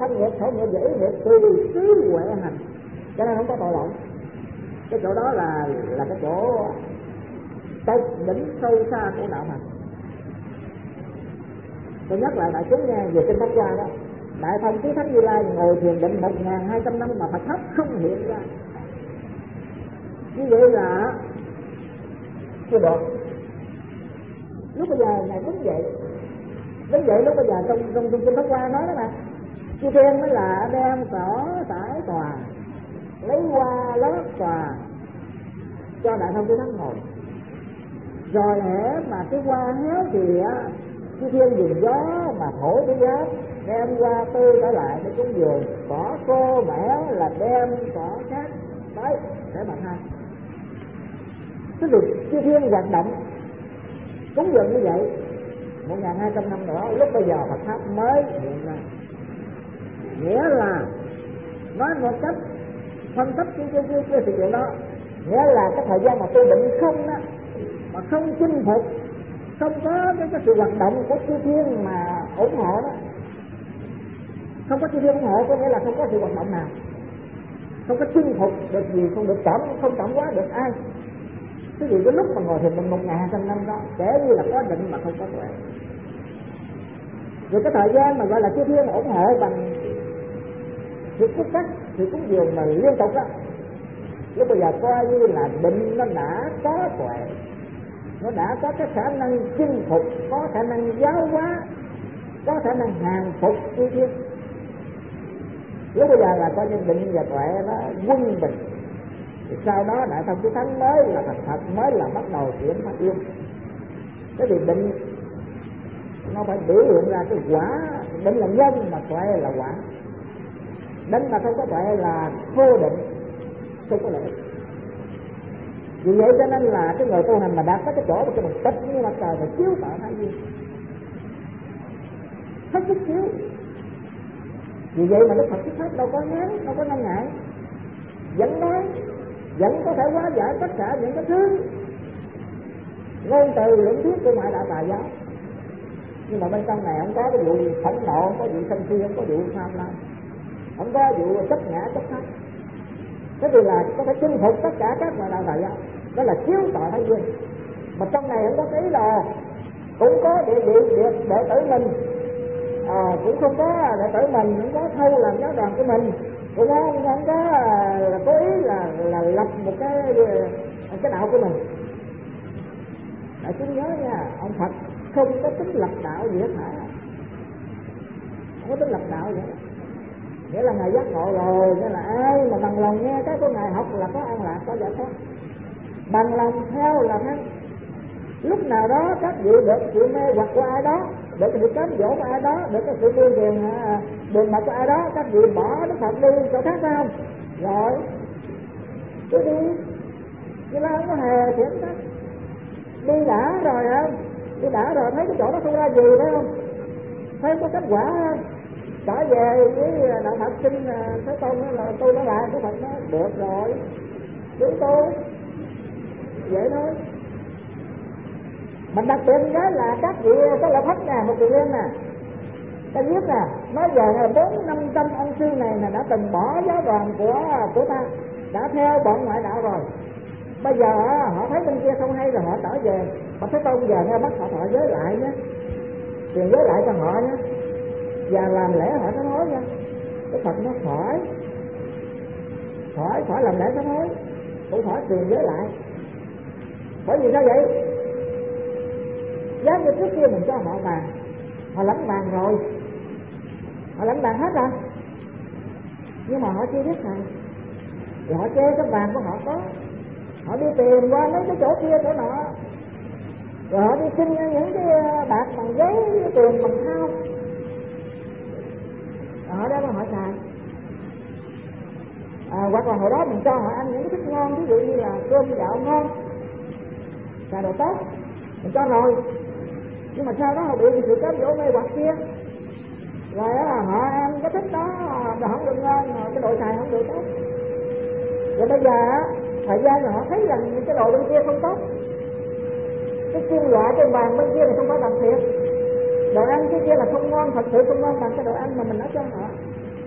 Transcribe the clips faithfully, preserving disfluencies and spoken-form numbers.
thân nghiệp, khẩu nghiệp, dễ nghiệp, tùy trí huệ hành, cho nên không có tội lỗi. Cái chỗ đó là là cái chỗ tột đỉnh sâu xa của đạo hành. Tôi nhắc lại đại chúng nghe về kinh Pháp Hoa đó, Đại Thông Chí Thánh Như Lai ngồi thiền định một nghìn hai trăm năm mà Phật Pháp không hiện ra. Như vậy là chưa được. Lúc bây giờ ngài đứng dậy, đứng dậy lúc bây giờ trong trong trong kinh Pháp Hoa nói đó mà, chư thiên mới là đem cỏ tải tòa, lấy hoa lót tòa cho Đại Thông Chí Thánh ngồi. Rồi hễ mà cái hoa héo thì á, chư thiên dùng gió mà thổi cái gió, đem hoa tươi trở lại để cúng dường, cỏ khô mẻ là đem cỏ khác tới để mà thay. Cái việc chư thiên hoạt động cúng dường như vậy một nghìn hai trăm năm nữa, lúc bây giờ Phật Pháp mới hiện ra. Nghĩa là nói một cách phân tích cái cái cái, cái sự kiện đó, nghĩa là cái thời gian mà tu định không đó, mà không chinh phục, không có cái, cái sự hoạt động của chư thiên mà ủng hộ đó, không có chư thiên ủng hộ có nghĩa là không có sự hoạt động nào, không có chinh phục được gì, không được cảm, không cảm hóa được ai. Cái gì cái lúc mà ngồi thiền định một nghìn hai trăm năm đó kể như là có định mà không có tuệ. Rồi cái thời gian mà gọi là chư thiên ủng hộ bằng sự cúc cắt, sự cúng dường mà liên tục đó, lúc bây giờ coi như là định nó đã có tuệ, nó đã có cái khả năng chinh phục, có khả năng giáo hóa, có khả năng hàng phục chư thiên. Lúc bây giờ là coi như định và tuệ nó quân bình. Thì sau đó Đại Thông Chí Thánh mới là thành thật, mới là bắt đầu chuyển phát yên. Cái việc định nó phải biểu hiện ra cái quả, định là nhân mà tuệ là quả. Định mà không có tuệ là vô định, không có lợi. Vì vậy cho nên là cái người tu hành mà đạt tới cái chỗ mà cái mình tích như mặt trời phải chiếu tạo thái dương, hết sức chiếu. Vì vậy mà Đức Phật Thích Pháp đâu có ngán, đâu có ngăn ngại, vẫn nói, vẫn có thể hóa giải tất cả những cái thứ ngôn từ luận thuyết của ngoại đạo tà giáo. Nhưng mà bên trong này không có cái vụ phẫn nộ, không có vụ sân si, không có vụ tham lam, không có vụ chấp ngã chấp pháp. Cái gì là có thể chinh phục tất cả các ngoại đạo tà giáo, đó là chiếu tội thái dương. Mà trong này không có cái ý đồ, cũng có địa vị đệ, đệ tử mình, à, cũng không có đệ tử mình, cũng có thâu làm giáo đoàn của mình, cũng không, không có là cố ý là là lập một cái cái đạo của mình. Đại chúng nhớ nha, ông Phật không có tính lập đạo gì hết hả? Không có tính lập đạo gì hết. Nghĩa là ngài giác ngộ rồi, nghĩa là ai mà bằng lòng nghe cái của ngài học là có an lạc, có giải thoát. Bằng lòng theo là thắng. Lúc nào đó các vị được sự mê hoặc của ai đó, được sự cám dỗ của ai đó, được cái sự tuyên truyền đường mật của ai đó, các vị bỏ Đức Phật đi chỗ khác phải không? Rồi cứ đi, chứ là không có hề thiện sách. Đi đã rồi không? Đi đã rồi thấy cái chỗ đó không ra gì phải không? Thấy có kết quả không? Trở về với đạo Phật xin Thế Tôn là tu nó lại, cái Phật nói được rồi, cứ tu vậy thôi. Mình đặc biệt đó là các vị có lợi thất nè, một chuyện nè, ta viết nè, nói giờ là bốn năm trăm ông sư này là đã từng bỏ giáo đoàn của của ta, đã theo bọn ngoại đạo rồi. Bây giờ họ thấy bên kia không hay rồi họ trở về, mà Thế Tôn giờ nghe bắt họ thọ giới lại nhé, truyền giới lại cho họ nhé, và làm lễ họ sám hối nha. Cái Phật nó khỏi, khỏi khỏi làm lễ sám hối, cũng khỏi truyền giới lại. Bởi vì sao vậy? Giá như trước kia mình cho họ vàng, họ lãnh vàng rồi, họ lãnh vàng hết rồi, nhưng mà họ chưa biết thằng, thì họ chê cái vàng của họ có, họ đi tìm qua mấy cái chỗ kia chỗ nọ, rồi họ đi xin những cái bạc bằng giấy, tiền bằng thao, họ đem họ xài. À, hoặc là hồi đó mình cho họ ăn những cái thức ngon, ví dụ như là cơm gạo ngon, xài đồ tốt, mình cho rồi, nhưng mà sau đó họ bị sự cám dỗ mê hoặc kia, rồi đó, họ ăn cái thức đó mà không được ngon, cái đồ xài không được tốt. Rồi bây giờ thời gian rồi họ thấy rằng cái đồ bên kia không tốt, cái kim loại trên vàng bên kia là không phải bằng thiệt, đồ ăn cái kia là không ngon, thật sự không ngon bằng cái đồ ăn mà mình nói cho họ.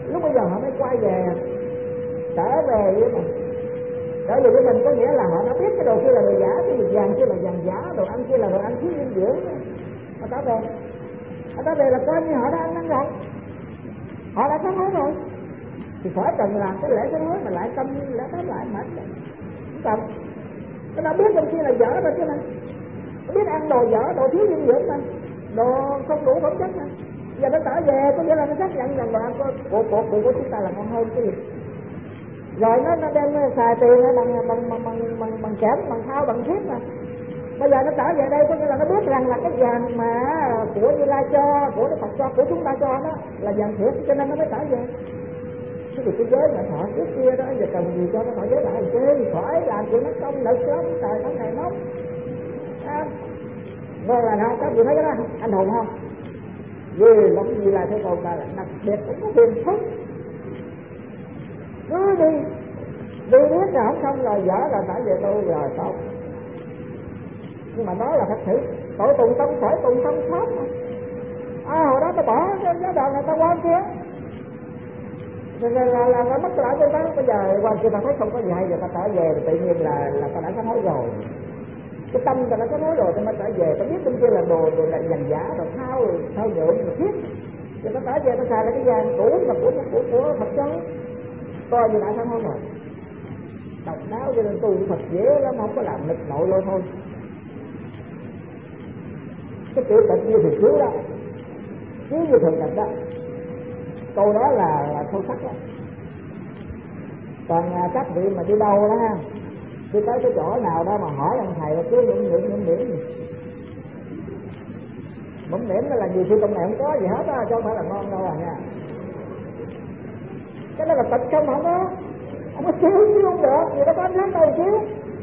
lúc bây giờ họ mới quay về trở về với mình. Trở về với mình có nghĩa là họ đã biết cái đồ kia là đồ giả, cái đồ vàng kia là vàng giả, đồ ăn kia là đồ ăn thiếu dinh dưỡng. Họ trở về, họ trở về là coi như họ đã ăn năn rồi, họ đã sám hối rồi, thì khỏi cần làm cái lễ sám hối mà lại tâm lễ tóm lại mệt rồi. Không cần. Nó đã biết trong kia là dở rồi chứ mà. Nó biết ăn đồ dở, đồ thiếu dinh dưỡng mà, đồ không đủ phẩm chất mà. Giờ nó trở về có nghĩa là nó xác nhận rằng đồ ăn của của của, của, của chúng ta là ngon hơn cái gì. Rồi nó nó đem xài tiền bằng bằng bằng bằng bằng, bằng, bằng kẽm, bằng thao, bằng thiết mà. Bây giờ nó trở về đây có nghĩa là nó biết rằng là cái vàng mà của Như Lai cho, của Đức Phật cho, của chúng ta cho đó là vàng thiệt, cho nên nó mới trở về. Thế thì cái giới mà thọ trước kia đó, giờ cần gì cho nó thọ giới lại chứ, khỏi làm chuyện nó công lực lắm, trời nó ngày nóng. À, rồi là nào, các vị thấy cái đó anh hùng không? Vì lắm gì là thế còn là đặc biệt cũng có phiền phức. Cứ đi, đi biết là không xong rồi dở là phải về tu rồi tốt. Nhưng mà đó là thật sự tội tùng tâm khỏi tùng tâm pháp mà. À hồi đó ta bỏ cái giá đoạn này ta quan kia, rồi là, là, là, là mất lại cho ta. Bây giờ quan kia ta thấy không có gì hay, giờ ta trở về thì tự nhiên là là ta đã sám hối rồi. Cái tâm ta đã sám hối rồi, ta mới trở về. Ta biết bên kia là đồ đồ là vàng giả, đồ thao, thao nhuộm, đồ thiết. Rồi ta trở về ta xài lại cái vàng cũ mà của của của Phật giáo, coi như đã sám hối rồi. Độc đáo cho nên tu Phật dễ lắm, không có làm nghịch nội luôn thôi. Cái tiểu tịch như thì cứu đó, cứu như thường tịch đó, câu đó là là sâu sắc đó. Còn các vị mà đi đâu đó ha, đi tới cái chỗ nào đó mà hỏi ông thầy là cứ nhụm nhụm nhụm điểm gì, nhụm điểm đó là nhiều khi trong này không có gì hết á, chứ không phải là ngon đâu à nha. Cái đó là tịch không, không có, không có xíu chứ không được, người ta có ánh sáng đâu xíu.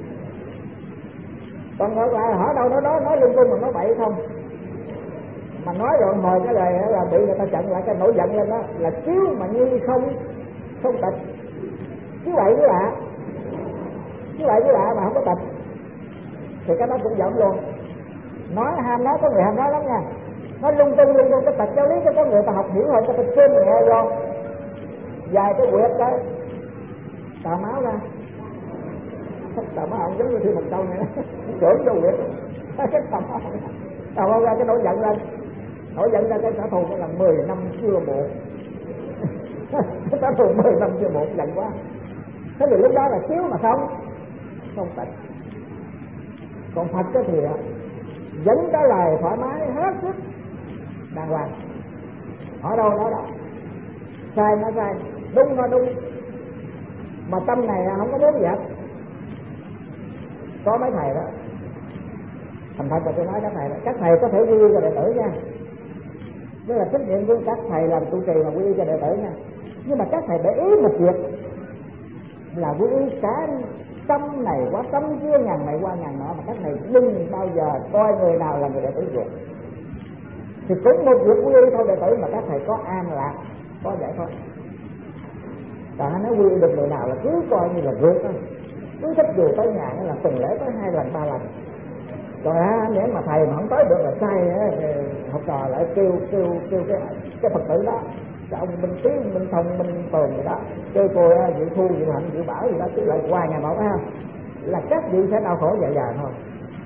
Còn ngược lại hỏi đâu đó đó nói lung tung mà nói bậy không, mà nói rồi hồi cái lời là bị người ta chặn lại, cái nổi giận lên đó là chiếu mà như không không tịch, chiếu bậy với lạ, chiếu bậy với lạ mà không có tịch thì cái đó cũng giận luôn. Nói ham nói, có người ham nói lắm nha, nói lung tung lung tung cái tịch giáo lý, cho có người ta học hiểu hơn, ta tịch trên nhẹ vô dài cái quyệt cái tà máu ra, tà máu giống như thi một câu này đó, trưởng vô quyệt cái tà máu tà máu ra, cái nổi giận lên, nổi giận ra cái trả thù cái là mười năm chưa muộn. Cái trả thù mười năm chưa muộn, giận quá. Thế thì lúc đó là xíu mà không không tịch. Còn Phật cái thì vẫn trả lời thoải mái hết sức đàng hoàng, ở đâu nói đó, sai nó sai, đúng nó đúng, mà tâm này không có muốn dẹp. Có mấy thầy đó thành thật là tôi nói các thầy đó, các thầy có thể quy y cho đệ tử nha, đó là trách nhiệm của các thầy làm trụ trì mà quy y cho đệ tử nha. Nhưng mà các thầy để ý một việc là quy y cả trăm này qua trăm kia, ngàn này qua ngàn nọ, mà các thầy đừng bao giờ coi người nào là người đệ tử ruột. Thì cũng một việc quy y thôi đệ tử mà các thầy có an lạc, có giải thoát. Còn nó quy y được người nào là cứ coi như là ruột thôi, cứ thích dù tới nhà là tuần lễ tới hai lần ba lần. Rồi á, nếu mà thầy mà không tới được là sai á, học trò lại kêu kêu kêu cái cái Phật tử đó, cái ông Minh Tiến, Minh Thông, Minh Tường gì đó, kêu cô Diệu Thu, Diệu Hạnh, Diệu Bảo gì đó, cứ lại hoài ngày một ha, là các vị sẽ đau khổ dài dài thôi.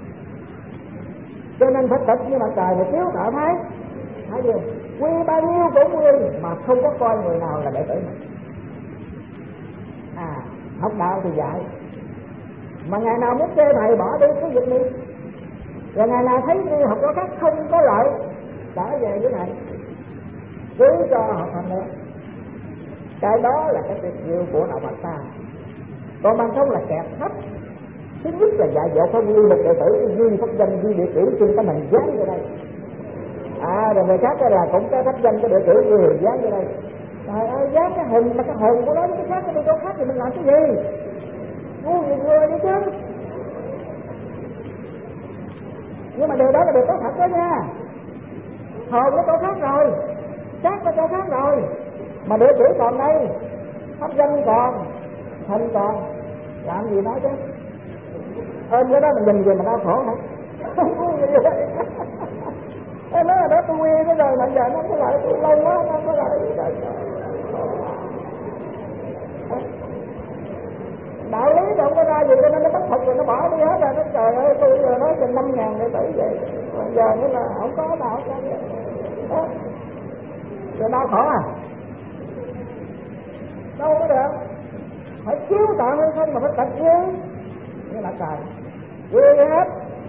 Cho nên phải tịch như mặt trời mà chiếu tạo thái, thấy chưa? Quy bao nhiêu cũng quy mà không có coi người nào là đệ tử mình. À, học đạo thì dạy, mà ngày nào muốn chê thầy bỏ đi cái việc đi, rồi ngày nào thấy đi học đó khác không có lợi trở về với thầy, cứ cho học thành nữa. Cái đó là cái tuyệt diệu của đạo Phật ta. Còn bằng không là kẹt thấp. Thứ nhất là dạy dỗ phải quy một đệ tử, ghi pháp danh, ghi địa chỉ trên cái mình dán vô đây. À rồi người khác là cũng cái pháp danh, cái địa chỉ ghi dán vô đây. Trời ơi, dán cái hình mà cái hồn của nó với cái khác, cái chỗ khác thì mình làm cái gì? Ngu gì người đi chứ. Nhưng mà điều đó là điều tốt thật đó nha. Hồn nó chỗ khác rồi, xác nó chỗ khác rồi, mà địa chỉ còn đây, pháp danh còn, hình còn, làm gì nói chứ? Ơn cái đó mình nhìn gì mà đau khổ hả? Không có gì vậy. Em nói là đó tôi quy cái rồi mà giờ nó không có lợi, tôi lâu quá nó không có lợi. ngàn đệ tử vậy, bây giờ nữa là không có đạo cho đó, rồi đau khổ à, đâu có được, phải chiếu tạo hơn thân mà phải tập quy, như là trời, quy hết,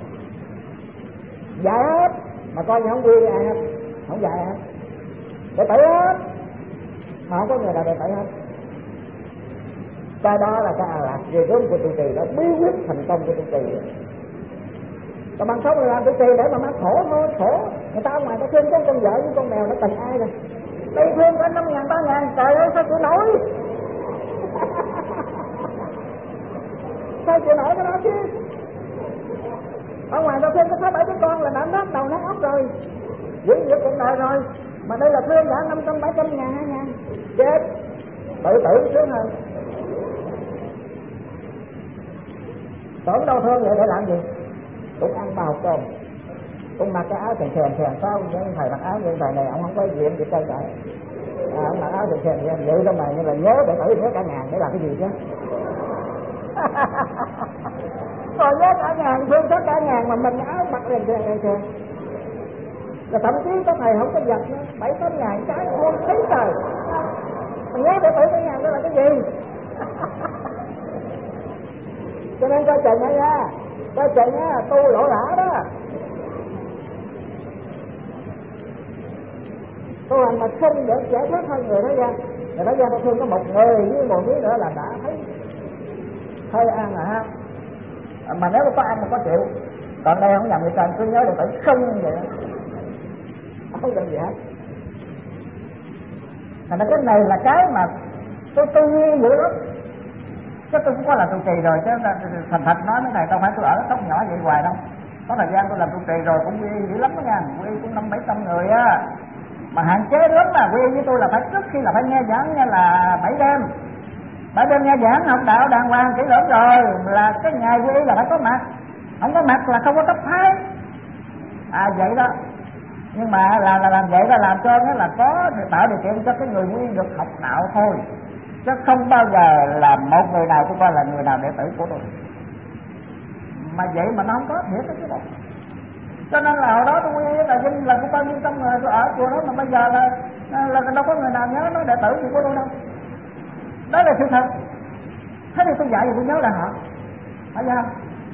dạy hết, mà coi như không quy ai hết, không dạy hết, đệ tử hết, mà không có người nào đệ tử hết. Cái đó là cái lạc về gớm của trụ trì, đó bí quyết thành công của trụ trì. Còn bằng không là làm trụ trì để mà mang khổ thôi, khổ. Người ta ở ngoài ta thương có con vợ với con mèo nó tình ai rồi, đây thương có năm ngàn ba ngàn, trời ơi sao chịu nổi. Sao chịu nổi cái đó chứ. Ở ngoài ta thương có sáu bảy đứa con là đã nát đầu nát óc rồi, giữ việc cuộc đời rồi, mà đây là thương đã năm trăm bảy trăm ngàn hai ngàn, chết, tự tử sướng hơn. Tưởng đau thương vậy để làm gì? Cũng ăn bao cơm, cũng mặc cái áo chèn chèn chèn sao, những thầy mặc áo những thầy này ông không có diện gì trơn trọi, à, ông mặc áo chèn chèn chèn vậy trong này, nhưng mà nhớ để tử nhớ cả ngàn để làm cái gì chứ? Còn nhớ cả ngàn, thương tất cả ngàn mà mình áo mặc chèn chèn chèn chèn, rồi thậm chí có thầy không có giật nữa, bảy tám ngàn cái không thấy trời, mình nhớ để tử cái ngàn đó là cái gì? Cho nên coi chừng nha, coi chừng nha, tu lỗ lã đó. Tu hành mà không được giải thoát hơn người thế gian, người thế gian ta thương có một người với một miếng nữa là đã thấy hơi ăn rồi ha. Mà nếu có ăn mà có chịu, còn đây không nhầm người ta cứ nhớ được phải không vậy đó, không được gì hết. Thành ra cái này là cái mà tôi tư duy dữ lắm. Chứ tôi cũng có làm trụ trì rồi, chứ thành thật nói với thầy đâu phải tôi ở tóc nhỏ vậy hoài đâu. Có thời gian tôi làm trụ trì rồi cũng quy dữ lắm đó nha, quy cũng năm bảy trăm người á. Mà hạn chế lắm là quy với tôi là phải trước khi là phải nghe giảng nha là bảy đêm. Bảy đêm nghe giảng học đạo đàng hoàng kỹ lưỡng rồi là cái ngày quy là phải có mặt. Không có mặt là không có cấp thái. À vậy đó. Nhưng mà là, là làm vậy là làm cho nó là có tạo điều kiện cho cái người quy được học đạo thôi. Chứ không bao giờ là một người nào tôi coi là người nào đệ tử của tôi. Mà vậy mà nó không có thiệt đó chứ đâu. Cho nên là hồi đó tôi quy là Vinh là cũng bao nhiêu trăm người tôi ở chùa đó, mà bây giờ là, là đâu có người nào nhớ nói đệ tử gì của tôi đâu. Đó là sự thật. Thế thì tôi dạy thì tôi nhớ là họ. Phải không?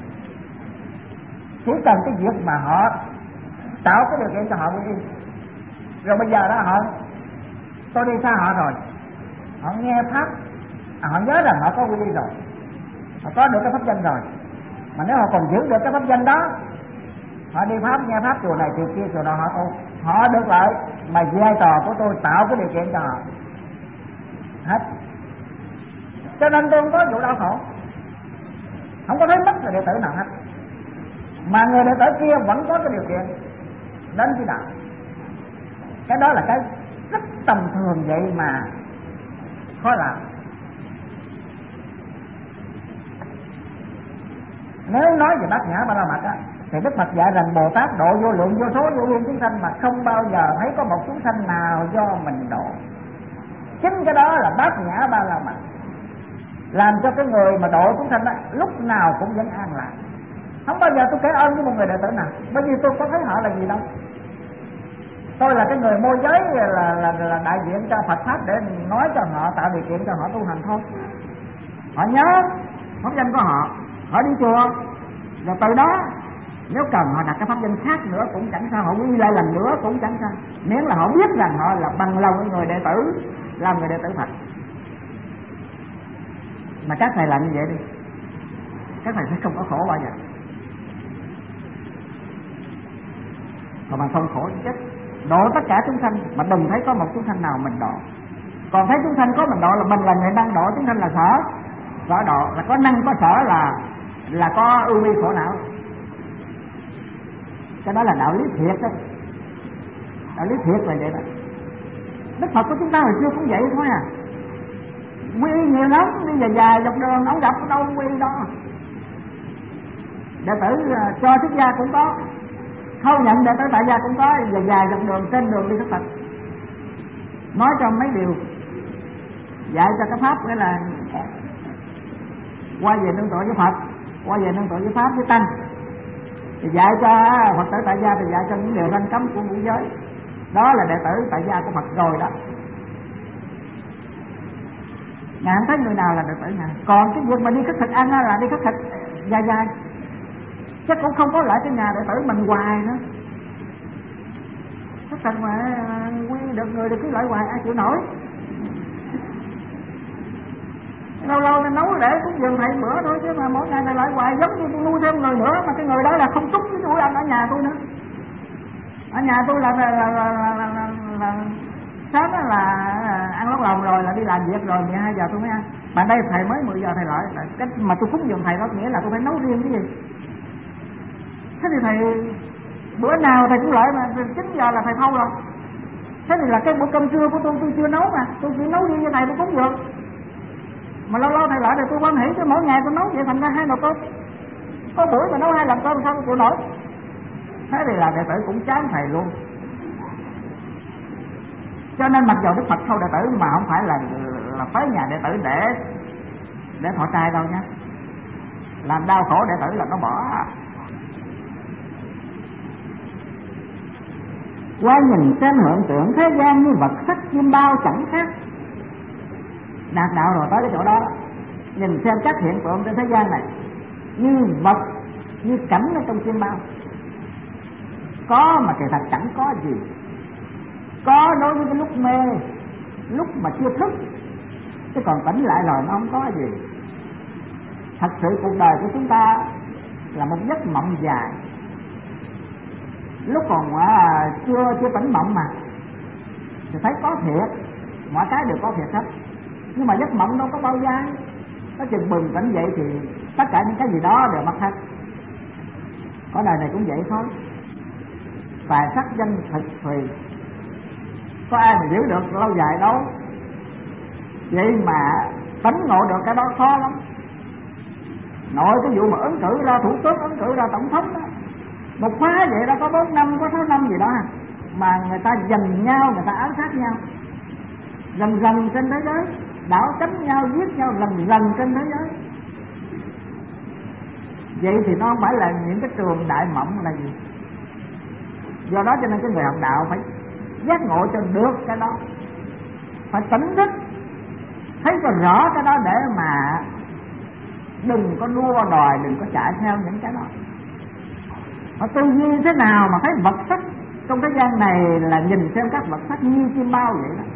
Chỉ cần cái việc mà họ tạo cái điều kiện cho họ quy. Rồi bây giờ đó họ, tôi đi xa họ rồi, họ nghe pháp, à, họ nhớ rằng họ có quy y rồi, họ có được cái pháp danh rồi, mà nếu họ còn giữ được cái pháp danh đó, họ đi pháp nghe pháp chùa này chùa kia chùa nào họ tu, họ được lợi, mà vai trò của tôi tạo cái điều kiện cho họ hết. Cho nên tôi không có vụ đau khổ, không có thấy mất là đệ tử nào hết, mà người đệ tử kia vẫn có cái điều kiện đến với đạo. Cái đó là cái rất tầm thường vậy mà khó làm. Nếu nói về bát nhã ba la mật á, thì Đức Phật dạy rằng Bồ Tát độ vô lượng vô số vô biên chúng sanh mà không bao giờ thấy có một chúng sanh nào do mình độ. Chính cái đó là bát nhã ba la mật, làm cho cái người mà độ chúng sanh đó lúc nào cũng vẫn an lạc. Không bao giờ tôi kể ơn với một người đệ tử nào, bởi vì tôi có thấy họ là gì đâu. Tôi là cái người môi giới, là, là, là đại diện cho Phật Pháp để nói cho họ, tạo điều kiện cho họ tu hành thôi. Họ nhớ pháp danh của họ, họ đi chùa, rồi từ đó nếu cần họ đặt cái pháp danh khác nữa cũng chẳng sao, họ quy lại lần nữa cũng chẳng sao, miễn là họ biết rằng họ là bằng lòng người đệ tử, làm người đệ tử Phật. Mà các thầy làm như vậy đi, các thầy sẽ không có khổ bao giờ. Còn bằng không khổ chết. Độ tất cả chúng sanh mà đừng thấy có một chúng sanh nào mình độ. Còn thấy chúng sanh có mình độ là mình là người năng độ chúng sanh là sở. Sở độ là có năng có sở là là có ưu bi khổ não. Cái đó là đạo lý thiệt đó. Đạo lý thiệt là vậy đó. Đức Phật của chúng ta hồi xưa cũng vậy thôi à. Quy nhiều lắm, đi dài dài dọc đường ông gặp đâu quy đó. Đệ tử cho xuất gia cũng có, không nhận đệ tử tại gia cũng có, dài dài dọc đường trên đường đi Đức Phật. Nói cho mấy điều, dạy cho cái pháp nghĩa là qua về nương tựa với Phật, qua về nương tựa với Pháp với Tăng. thì dạy cho Phật tử tại gia, thì dạy cho những điều ranh cấm của ngũ giới. Đó là đệ tử tại gia của Phật rồi đó. Ngài không thấy người nào là đệ tử Ngài. Còn cái việc mà đi khất thực ăn là đi khất thực dài dài, chứ cũng không có lại cái nhà đệ tử mình hoài nữa. Khất thực mà quy được người được cứ lại hoài ai chịu nổi. Lâu lâu nên nấu để cúng dường thầy bữa thôi, chứ mà mỗi ngày này lại hoài giống như tôi nuôi thêm người nữa, mà cái người đó là không trúng với tôi ăn ở nhà tôi nữa. Ở nhà tôi là là là là, là, là, là, là sớm là ăn lót lòng rồi là đi làm việc rồi mười hai giờ tôi mới ăn. Mà đây thầy mới mười giờ thầy lại, cái mà tôi cúng dường thầy đó nghĩa là tôi phải nấu riêng cái gì. Thế thì thầy bữa nào thầy cũng lại mà chín giờ là thầy thâu rồi. Thế thì là cái bữa cơm trưa của tôi tôi chưa nấu mà, tôi chỉ nấu riêng cho thầy tôi cúng dường. Mà lâu lâu thầy lại thì tôi quan hỷ, cái mỗi ngày tôi nấu vậy thành ra hai nồi cơm. Có buổi mà nấu hai lần cơm sao tôi chịu nổi. Thế thì là đệ tử cũng chán thầy luôn. Cho nên mặc dù Đức Phật thâu đệ tử mà không phải là là tới nhà đệ tử để để thọ trai đâu nha. Làm đau khổ đệ tử là nó bỏ. Qua nhìn xem hiện tượng thế gian như vật sắc chim bao chẳng khác. Đạt đạo rồi tới cái chỗ đó, nhìn xem các hiện tượng trên thế gian này như vật, như cảnh ở trong chim bao. Có mà kỳ thật chẳng có gì. Có đối với cái lúc mê, lúc mà chưa thức, chứ còn tỉnh lại rồi nó không có gì. Thật sự cuộc đời của chúng ta là một giấc mộng dài. Lúc còn à, chưa chưa tỉnh mộng mà thì thấy có thiệt, mọi cái đều có thiệt hết. Nhưng mà giấc mộng đâu có bao dài. Nó chừng bừng tỉnh dậy thì tất cả những cái gì đó đều mất hết. Có đời này cũng vậy thôi. Tài sắc danh thực tùy, có ai mà giữ được lâu dài đâu. Vậy mà tỉnh ngộ được cái đó khó lắm. Nội cái vụ mà ứng cử ra thủ tướng, ứng cử ra tổng thống đó, một khóa vậy đó có bốn năm, có sáu năm gì đó, mà người ta giành nhau, người ta ám sát nhau dần dần trên thế giới, đảo chấm nhau, giết nhau dần dần trên thế giới. Vậy thì nó không phải là những cái trường đại mộng là gì. Do đó cho nên cái người học đạo phải giác ngộ cho được cái đó, phải tỉnh thức, thấy cho rõ cái đó để mà đừng có đua đòi, đừng có chạy theo những cái đó. Mà tư duy thế nào mà thấy vật sắc trong cái gian này là nhìn xem các vật sắc như chim bao vậy đó.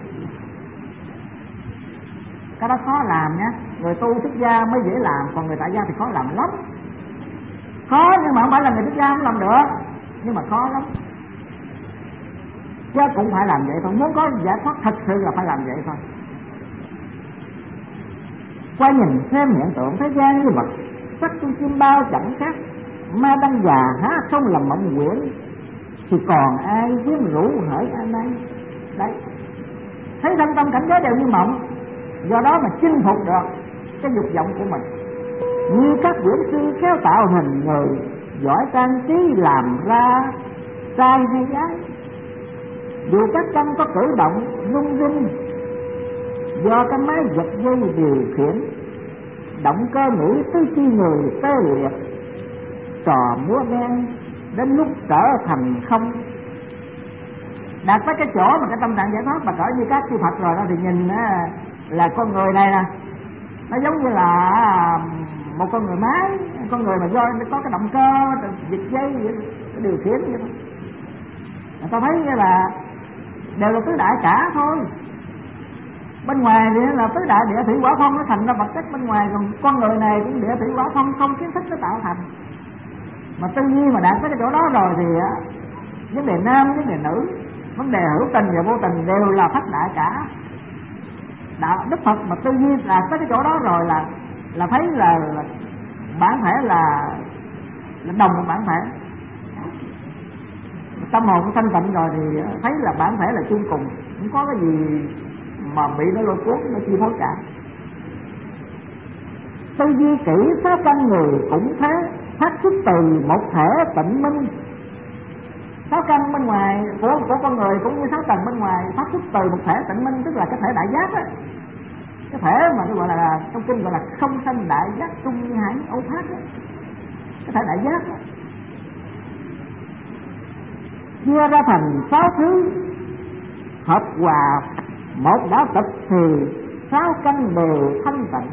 Cái đó khó làm nhé. Người tu xuất gia mới dễ làm, còn người tại gia thì khó làm lắm. Khó nhưng mà không phải là người xuất gia không làm được, nhưng mà khó lắm. Chứ cũng phải làm vậy thôi. Muốn có giải thoát thật sự là phải làm vậy thôi. Qua nhìn xem hiện tượng thế gian như vật sắc trong chim bao chẳng khác. Ma đăng già há không làm mộng quyển, thì còn ai quyến rũ hỡi ai nay. Đấy, thấy thân tâm cảnh giới đều như mộng. Do đó mà chinh phục được cái dục vọng của mình. Như các quyển sư khéo tạo hình người, giỏi trang trí làm ra trai hay gái. Dù các chân có cử động rung rinh, do cái máy giật dây điều khiển, động cơ nghĩ tư chi người tê liệt. Trò múa đen đến lúc trở thành không. Đạt tới cái chỗ mà cái tâm trạng giải thoát mà cỡ như các chư Phật rồi đó, thì nhìn á, là con người này nè, nó giống như là một con người máy, con người mà do có cái động cơ giật dây vậy, cái điều khiển vậy đó. Người ta thấy như là đều là tứ đại cả thôi. Bên ngoài thì là tứ đại địa thủy hỏa phong, nó thành ra vật chất bên ngoài, còn con người này cũng địa thủy hỏa phong không kiến thức nó tạo thành. Mà tư duy mà đạt tới cái chỗ đó rồi thì á, vấn đề nam, vấn đề nữ, vấn đề hữu tình và vô tình đều là thất đại cả. Đạo Đức Phật mà tư duy đạt tới cái chỗ đó rồi là là thấy là, là bản thể là, là đồng một bản thể. Tâm hồn thanh tịnh rồi thì thấy là bản thể là chung cùng, không có cái gì mà bị nó lôi cuốn, nó chi phối cả. Tư duy kỹ pháp căn người cũng thế, phát xuất từ một thể tịnh minh. Sáu căn bên ngoài của, của con người cũng như sáu tầng bên ngoài phát xuất từ một thể tịnh minh, tức là cái thể đại giác á. Cái thể mà tôi gọi là trong kinh gọi là không sanh đại giác trung như hải ấu thác á. Cái thể đại giác á. chia ra thành sáu thứ, hợp hòa một đã tập thì sáu căn đều thanh tịnh.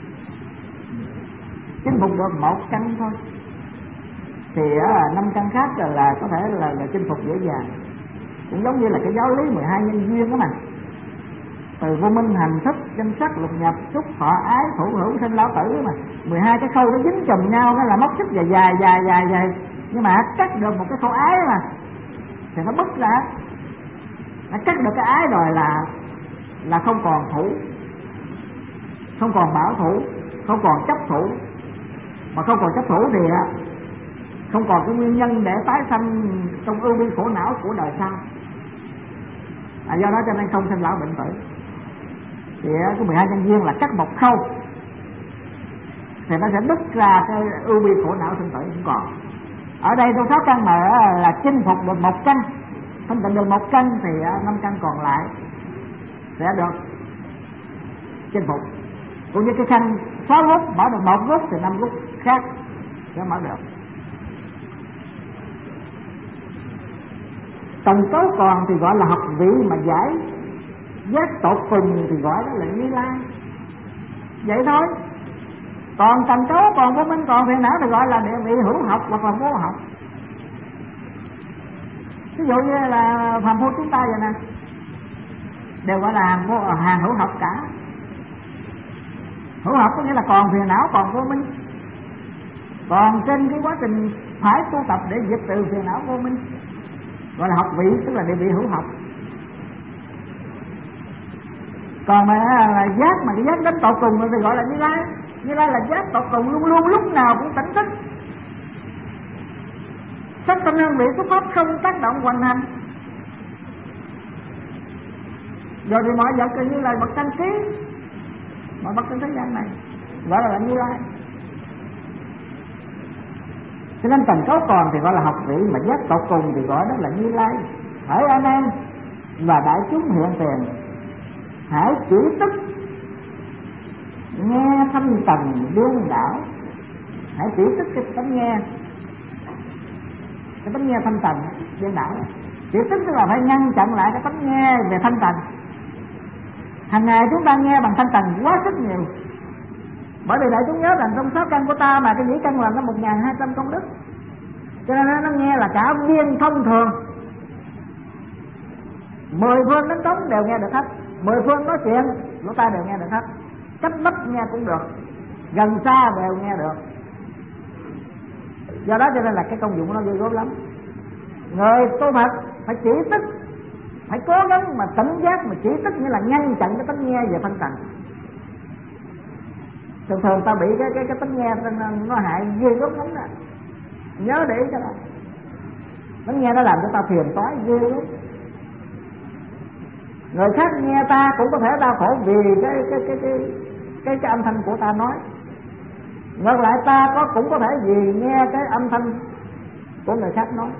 Chinh phục được một căn thôi thì năm căn khác là, là có thể là, là chinh phục dễ dàng. Cũng giống như là cái giáo lý mười hai nhân duyên đó mà, từ vô minh hành thức danh sắc lục nhập xúc thọ ái thủ hữu sinh lão tử mà, mười hai cái khâu nó dính chùm nhau, nó là móc xích dài dài dài dài dài, nhưng mà cắt được một cái khâu ái mà thì nó bứt ra, nó cắt được cái ái rồi là là không còn thủ, không còn bảo thủ, không còn chấp thủ, mà không còn chấp thủ thì không còn cái nguyên nhân để tái sanh trong ưu bi khổ não của đời sau. À, do đó cho nên không sinh lão bệnh tử. Thì cái mười hai nhân duyên là cắt một khâu thì nó sẽ đứt ra cái ưu bi khổ não sinh tử không còn. Ở đây trong sáu căn mà là chinh phục được một căn, thanh tịnh được một căn thì năm căn còn lại sẽ được chinh phục. Cũng như cái khăn sáu gút mở được một gút thì năm gút khác sẽ mở được. Tầng tối còn thì gọi là học vị mà giải, giác tột cùng thì gọi đó là Như Lai. Vậy thôi. Còn tầng cấu còn của mình còn phiền não thì gọi là địa vị hữu học hoặc là vô học. Ví dụ như là phàm phu chúng ta vậy nè, đều gọi là hàng, vô, hàng hữu học cả. Hữu học có nghĩa là còn phiền não, còn vô minh, còn trên cái quá trình phải tu tập để diệt trừ phiền não vô minh, gọi là học vị, tức là địa vị hữu học. Còn mà là giác mà cái giác đến tột cùng thì gọi là Như Lai. Như Lai là giác tột cùng, luôn luôn lúc nào cũng tỉnh thức. Sắc thanh hương vị xúc pháp không tác động hoành hành. Rồi thì mọi vật như là vật trang trí, mọi vật trên thế gian này gọi là Như Lai. Cho nên tầng cấu còn thì gọi là học vị, mà giác tột cùng thì gọi đó là Như Lai. Hỡi anh em và đại chúng hiện tiền, hãy chỉ tức nghe thanh tầng đương đảo. Hãy chỉ tức cái tấm nghe, cái tấm nghe thanh tầng đương đảo. Chỉ tức tức là phải ngăn chặn lại cái tấm nghe về thanh tầng. Hàng ngày chúng ta nghe bằng thanh tầng quá sức nhiều, bởi vì đại chúng nhớ rằng trong sáu căn của ta mà cái nhĩ căn là nó một ngàn hai trăm công đức, cho nên nó nghe là cả viên thông thường. Mười phương đến cống đều nghe được hết, mười phương nói chuyện lỗ tai đều nghe được hết, cách mắt nghe cũng được, gần xa đều nghe được. Do đó cho nên là cái công dụng của nó ghê gớm lắm. Người tu Phật phải chỉ tức, phải cố gắng mà tỉnh giác, mà chỉ tức nghĩa là ngăn chặn cái tánh nghe về thanh tầng. Thường thường ta bị cái cái cái tánh nghe nó hại ghê gớm lắm đó, nhớ để ý cho nó. Tánh nghe nó làm cho ta phiền toái ghê lắm. Người khác nghe ta cũng có thể đau khổ vì cái cái cái cái cái cái âm thanh của ta nói. Ngược lại ta có cũng có thể vì nghe cái âm thanh của người khác nói.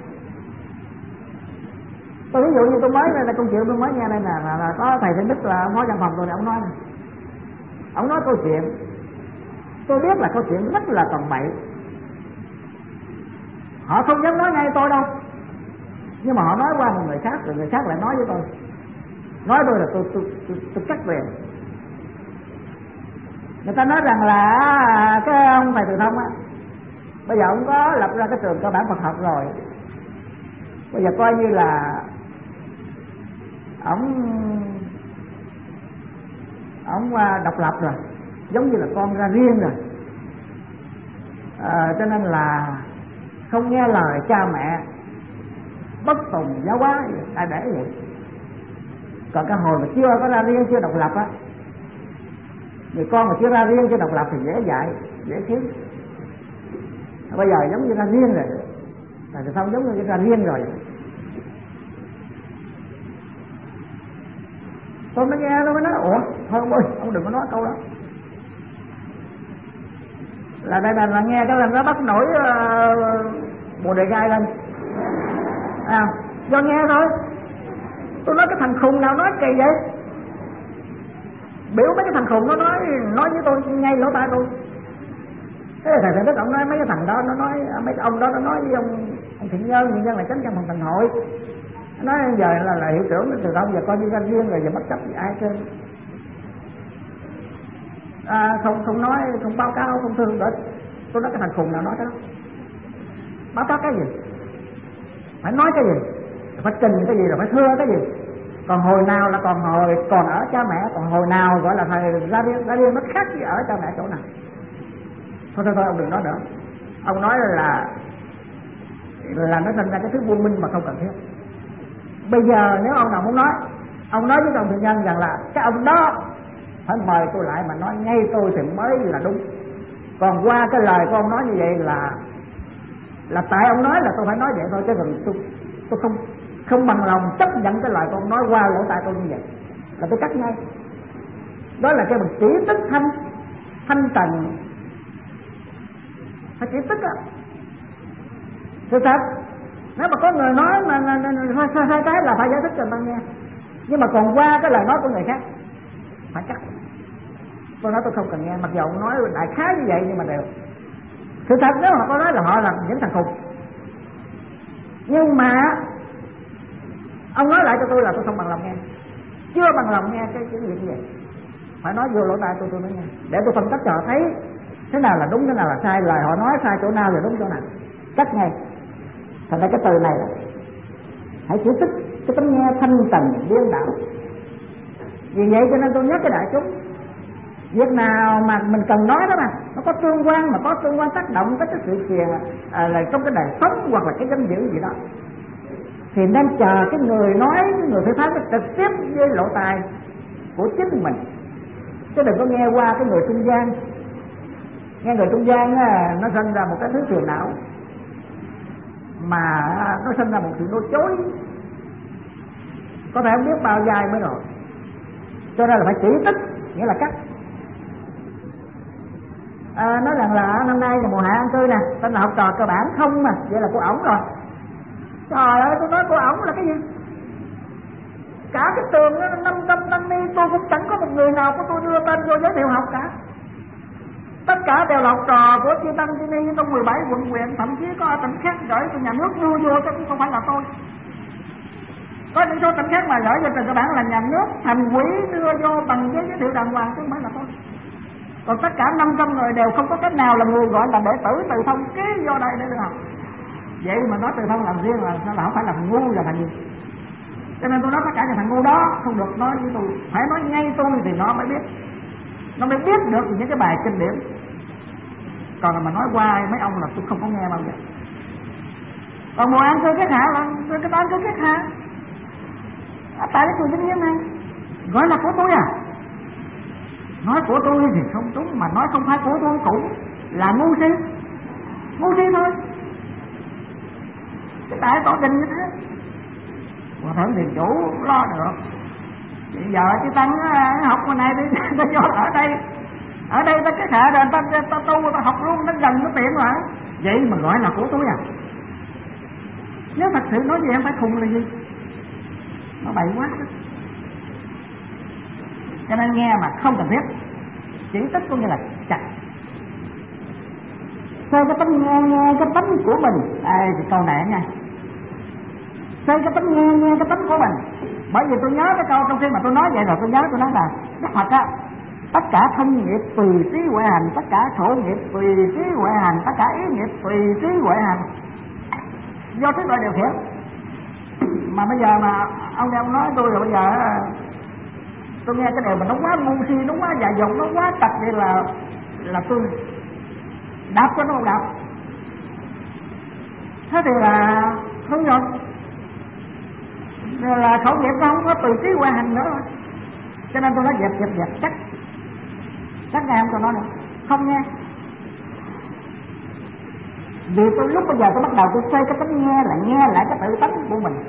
Tôi ví dụ như tôi mới đây là câu chuyện tôi mới nghe đây nè, là, là có thầy Thiện Đức là phó văn phòng tôi, ông nói này, ông nói câu chuyện, tôi biết là câu chuyện rất là tầm bậy, họ không dám nói ngay tôi đâu, nhưng mà họ nói qua một người khác, rồi người khác lại nói với tôi, nói tôi là tôi tôi tôi, tôi cắt về. Người ta nói rằng là cái ông thầy Từ Thông á, bây giờ ông có lập ra cái trường cơ bản Phật học rồi, bây giờ coi như là ông ông độc lập rồi, giống như là con ra riêng rồi, à, cho nên là không nghe lời cha mẹ, bất tùng giáo hóa, ai để vậy. Còn cái hồi mà chưa có ra riêng, chưa độc lập á, người con mà chưa ra riêng, chưa độc lập thì dễ dạy, dễ khiến. Bây giờ giống như ra riêng rồi, là xong giống như ra riêng rồi. Tôi mới nghe, tôi mới nói, ủa, thôi ông ơi, ông đừng có nói câu đó. Là đây là, là nghe cái lần nó bắt nổi uh, bồ đề gai lên. À, do nghe thôi. Tôi nói cái thằng khùng nào nói kỳ vậy? Biểu mấy cái thằng khùng nó nói nói với tôi ngay lỗ tai tôi. Thế là thầy Thiện Đức ông nói mấy cái thằng đó nó nói, mấy cái ông đó nó nói với ông ông Thiện Nhân, Thiện Nhân là chánh văn phòng thành hội, nói giờ là, là hiệu trưởng từ đâu giờ coi như doanh riêng rồi, giờ bất chấp gì ai trên, à, không không nói, không báo cáo, không thương nữa. Tôi nói cái thằng khùng nào nói cái đó, báo cáo cái gì, phải nói cái gì, phải trình cái gì, rồi phải thưa cái gì. Còn hồi nào là còn hồi còn ở cha mẹ, còn hồi nào gọi là thầy ra riêng, ra riêng nó khác gì ở cha mẹ chỗ nào. Thôi thôi thôi ông đừng nói nữa. Ông nói là là nó thành ra cái thứ vô minh mà không cần thiết. Bây giờ nếu ông nào muốn nói, ông nói với ông Thiện Nhân rằng là cái ông đó phải mời tôi lại mà nói ngay tôi thì mới là đúng. Còn qua cái lời của ông nói như vậy là là tại ông nói là tôi phải nói vậy thôi, chứ còn tôi tôi không không bằng lòng chấp nhận cái lời của ông nói qua lỗ tai tôi như vậy, là tôi cắt ngay. Đó là cái bằng chỉ tích thanh thanh trần, phải chỉ tích á. Sự thật, nếu mà có người nói mà sai hai cái là phải giải thích cho người ta nghe. Nhưng mà còn qua cái lời nói của người khác phải cắt. Tôi nói tôi không cần nghe, mặc dù ông nói đại khái như vậy nhưng mà đều sự thật. Nếu mà có nói là họ là những thằng khùng, nhưng mà ông nói lại cho tôi là tôi không bằng lòng nghe, chưa bằng lòng nghe cái cái việc như vậy, phải nói vô lỗ tai tôi tôi mới nghe, để tôi phân tích cho họ thấy thế nào là đúng, thế nào là sai, lời họ nói sai chỗ nào là đúng chỗ nào, cắt ngay. Thành ra cái từ này là hãy chỉ thích cái tấm nghe thanh tần điên đạo. Vì vậy cho nên tôi nhắc cái đại chúng, việc nào mà mình cần nói đó mà nó có tương quan, mà có tương quan tác động tới cái sự kiện à, là trong cái đời sống hoặc là cái danh dự gì đó, thì nên chờ cái người nói, cái người phải phán cái trực tiếp với lỗ tai của chính mình, chứ đừng có nghe qua cái người trung gian. Nghe người trung gian á, nó sinh ra một cái thứ phiền não, mà nó sinh ra một sự nói chối, có thể không biết bao dài mới rồi. Cho nên là phải chỉ tích, nghĩa là cắt. À, nói rằng là năm nay là mùa hạ an cư nè, tên là học trò cơ bản không mà, vậy là của ổng rồi. Trời ơi, tôi nói của ổng là cái gì? Cả cái trường đó năm trăm năm mươi tôi cũng chẳng có một người nào của tôi đưa tên vô giới thiệu học cả. Tất cả đều là học trò của chư tăng chư ni trong mười bảy quận huyện, thậm chí có ở tỉnh khác gửi cho nhà nước đưa vô chứ cũng không phải là tôi. Có những số tỉnh khác mà gửi cho trường cơ bản là nhà nước thành quỹ đưa vô bằng giấy giới thiệu đàng hoàng chứ không phải là tôi. Còn tất cả năm trăm người đều không có cách nào là người gọi là đệ tử Từ Thông ký vô đây để được học. Vậy mà nói Từ Thông làm riêng là nó là không phải là thằng ngu là thằng gì. Cho nên tôi nói tất cả những thằng ngu đó không được nói với tôi, phải nói ngay tôi thì nó mới biết, nó mới biết được những cái bài kinh điển. Còn là mà nói qua mấy ông là tôi không có nghe bao giờ. Còn mùa an cư kết hạ là cái đó an cư kết hạ à, tại cái trường Vĩnh Nghiêm này gọi là của tôi à. Nói của tôi thì không đúng, mà nói không phải của tôi cũng là ngu si, ngu si thôi. Cái đại tỏ tình như thế, Hòa Thượng Thiền Chủ lo được. Bây giờ cái tăng học bên này đi, ta vô ở đây, ở đây ta cái hạ rồi ta ta tu ta học luôn, nó gần nó tiện lại. Vậy mà gọi là của tôi à? Nếu thật sự nói gì em phải khùng là gì? Nó bậy quá đó. Cho nên nghe mà không cần thiết, chỉ tích có nghĩa là chặt. Sao cái tánh nghe nghe cái tánh của mình, à, thì câu này nha. Sao cái tánh nghe nghe cái tánh của mình. Bởi vì tôi nhớ cái câu trong khi mà tôi nói vậy rồi, tôi nhớ tôi nói là Đức Phật á, tất cả thân nghiệp tùy trí huệ hành, tất cả khổ nghiệp tùy trí huệ hành, tất cả ý nghiệp tùy trí huệ hành, do trí tuệ điều khiển. Mà bây giờ mà ông nghe ông nói tôi rồi, bây giờ tôi nghe cái điều mà nó quá ngu si, nó quá dại dột, nó quá tật vậy là là tôi đáp cho nó không đáp. Thế thì là không rồi, là khẩu nghiệp nó không có từ trí huệ hành nữa. Cho nên tôi nói dẹp dẹp dẹp chắc chắc nghe không cho nó nữa, không nghe. Vì tôi lúc bây giờ tôi bắt đầu tôi xoay cái tánh nghe là nghe lại cái tự tánh của mình.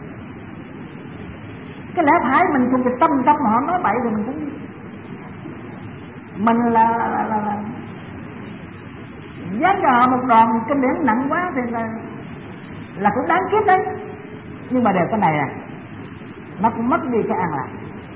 Cái lẽ phải mình không được tâm tâm họ nói bậy thì mình cũng mình là là, là, là, là dán cho họ một đòn kinh điển nặng quá thì là là cũng đáng kiếp đấy. Nhưng mà đều cái này à, nó cũng mất đi cái an lạc.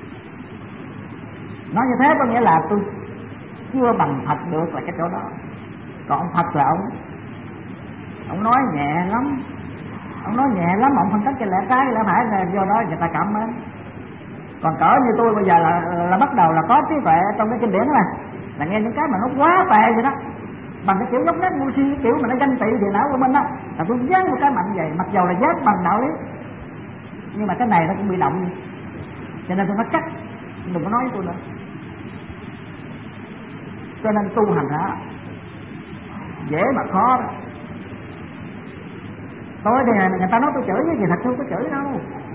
Nói như thế có nghĩa là tôi chưa bằng Phật được là cái chỗ đó. Còn Phật là ông ông nói nhẹ lắm, Ông nói nhẹ lắm, ông phân tích cho lẽ trái lẽ phải là do đó người ta cảm mến. Còn cỡ như tôi bây giờ là là bắt đầu là có trí tuệ trong cái kinh điển này, là nghe những cái mà nó quá tệ vậy đó, bằng cái kiểu dốc nát ngu si, kiểu mà nó ganh tị về não của mình đó, là tôi dán một cái mạnh vậy, mặc dầu là dán bằng đạo lý, nhưng mà cái này nó cũng bị động, cho nên tôi nói cắt, đừng có nói với tôi nữa. Cho nên tu hành đó dễ mà khó đó. Tôi thì người ta nói tôi chửi với gì, thật tôi có chửi đâu.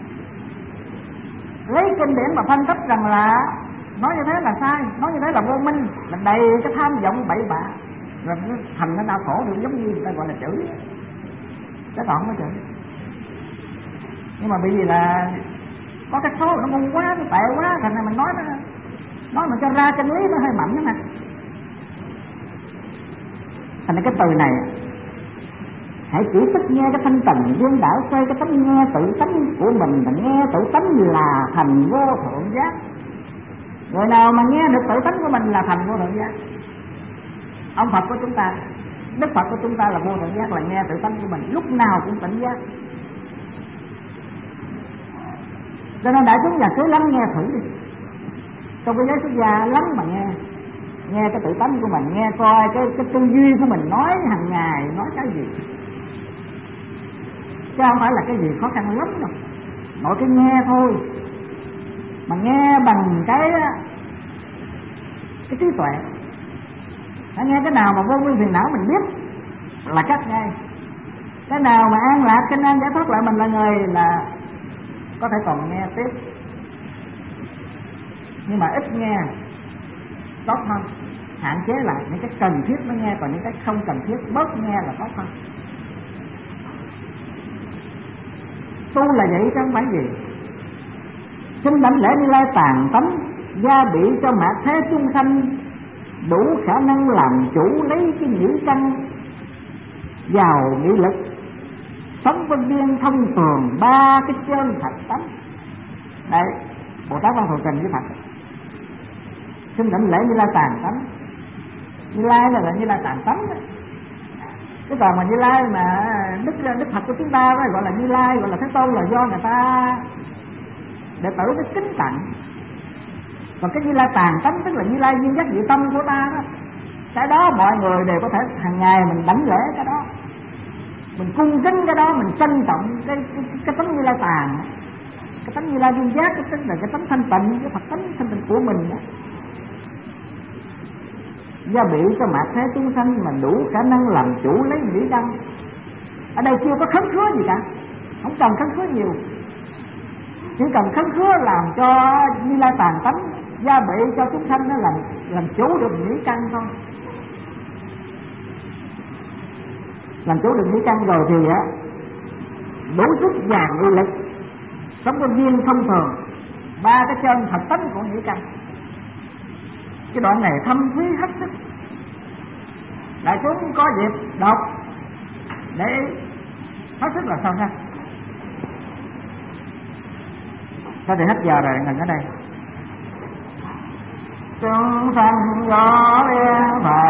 Lấy kinh điển mà phân tích rằng là nói như thế là sai, nói như thế là vô minh, là đầy cái tham vọng bậy bạ, rồi nó thành nó đau khổ được, giống như người ta gọi là chửi, cái đoạn nó chửi. Nhưng mà bởi vì là có cái số nó ngu quá, nó tệ quá, thành ra mình nói nó nói mà cho ra chân lý nó hơi mạnh đó nè. Thành ra cái từ này hãy chỉ thích nghe cái thanh tần dương đảo xoay, cái tánh nghe tự tánh của mình là nghe tự tánh là thành vô thượng giác. Người nào mà nghe được tự tánh của mình là thành vô thượng giác. Ông Phật của chúng ta, Đức Phật của chúng ta là vô thượng giác, là nghe tự tánh của mình lúc nào cũng tỉnh giác. Cho nên đại chúng nhà cứ lắng nghe thử đi, trong cái giới xuất gia lắng mà nghe, nghe cái tự tánh của mình, nghe coi cái cái tư duy của mình nói hàng ngày nói cái gì, chứ không phải là cái gì khó khăn lắm đâu. Mỗi cái nghe thôi, mà nghe bằng cái cái trí tuệ. Hãy nghe cái nào mà vô nguyên phiền não mình biết là cắt ngay, cái nào mà an lạc kinh an giải thoát lại mình là người là có thể còn nghe tiếp, nhưng mà ít nghe tốt hơn, hạn chế lại những cái cần thiết mới nghe, còn những cái không cần thiết bớt nghe là tốt hơn. Tu là vậy chứ không phải gì. Xin đảnh lễ Như Lai tàn tánh, gia bị cho mạt thế chúng sanh, đủ khả năng làm chủ lấy cái nhĩ căn, giàu nghị lực, sống vân biên thông thường ba cái chân thật tánh. Đây, Bồ Tát Văn Thù Trình với Phật. Xin đảnh lễ Như Lai tàn tánh. Như Lai là, là Như Lai tàn tánh đó. Cái còn mà Như Lai mà Đức Đức Phật của chúng ta đó, gọi là Như Lai, gọi là Thế Tôn, là do người ta đệ tử cái kính tặng. Còn cái Như Lai tàn tánh tức là Như Lai duyên giác diệu tâm của ta đó, cái đó mọi người đều có thể hàng ngày mình đảnh lễ cái đó, mình cung kính cái đó, mình trân trọng cái cái, cái tánh Như Lai tàn, cái tánh Như Lai duyên giác, cái tánh là cái tánh thanh tịnh, cái Phật tánh thanh tịnh của mình đó. Gia bị cho mạt thế chúng sanh mà đủ khả năng làm chủ lấy mỹ căn. Ở đây chưa có khấn khứa gì cả, không cần khấn khứa nhiều, chỉ cần khấn khứa làm cho Như Lai tàn tánh, gia bị cho chúng sanh nó làm làm chủ được mỹ căn thôi. Làm chủ được mỹ căn rồi thì á đủ sức vàng uy lực, sống có duyên thông thường ba cái chân thật tánh của mỹ căn. Cái đoạn này thâm thúy hết sức, đại chúng có dịp đọc để hết sức là sâu sắc. Thôi thì hết giờ rồi, ngừng ở đây. Chúng sanh gió đen